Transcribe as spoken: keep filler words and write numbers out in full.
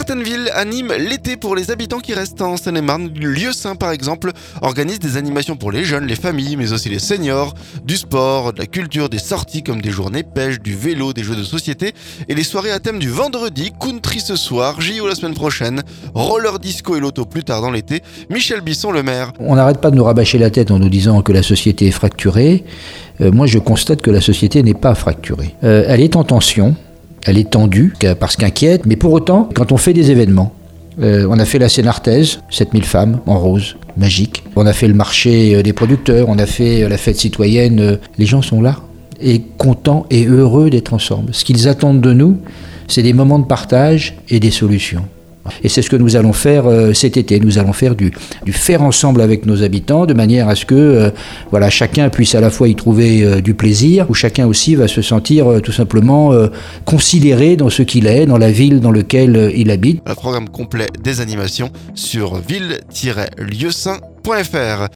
Certaines villes animent l'été pour les habitants qui restent en Seine-et-Marne. Lieusaint, par exemple, organise des animations pour les jeunes, les familles, mais aussi les seniors, du sport, de la culture, des sorties comme des journées pêche, du vélo, des jeux de société et les soirées à thème du vendredi, country ce soir, J O la semaine prochaine, roller disco et loto plus tard dans l'été. Michel Bisson, le maire. On n'arrête pas de nous rabâcher la tête en nous disant que la société est fracturée. Euh, moi, je constate que la société n'est pas fracturée. Euh, elle est en tension. Elle est tendue, parce qu'inquiète, mais pour autant, quand on fait des événements, euh, on a fait la Sénartaise, sept mille femmes en rose, magique. On a fait le marché des producteurs, on a fait la fête citoyenne. Euh, les gens sont là, et contents et heureux d'être ensemble. Ce qu'ils attendent de nous, c'est des moments de partage et des solutions. Et c'est ce que nous allons faire euh, cet été. Nous allons faire du, du faire ensemble avec nos habitants, de manière à ce que euh, voilà, chacun puisse à la fois y trouver euh, du plaisir, ou chacun aussi va se sentir euh, tout simplement euh, considéré dans ce qu'il est, dans la ville dans laquelle euh, il habite. Le programme complet des animations sur ville tiret lieusaint point f r.